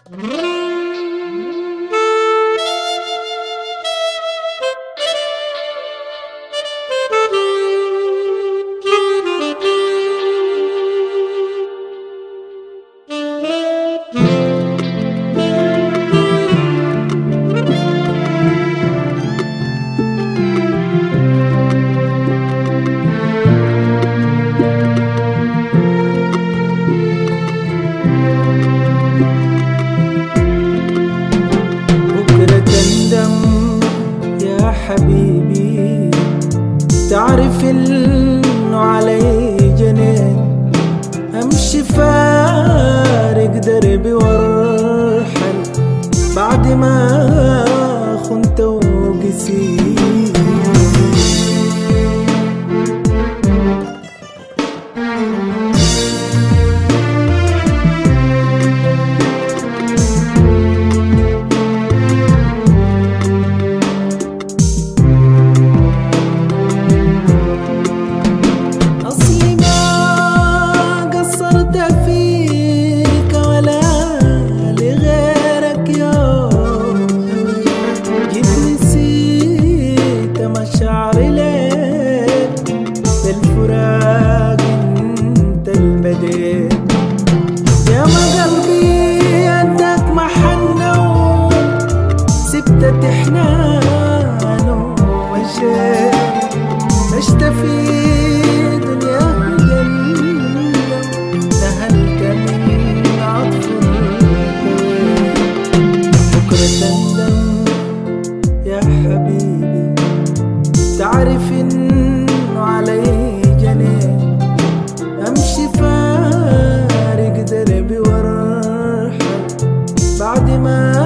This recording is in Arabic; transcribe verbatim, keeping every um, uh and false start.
حبيبي تعرف انه علي جنين، امشي فارق دربي وارحل بعد ما خنت وقسيت. يا ما قلبي قدك محنه سبت تحنان ومشيت عشت في دنيا جنة نهلت من عطف بكرة تندم يا حبيبي تعرف انه علي جنين، امشي فارق دربي وارحل بعد ما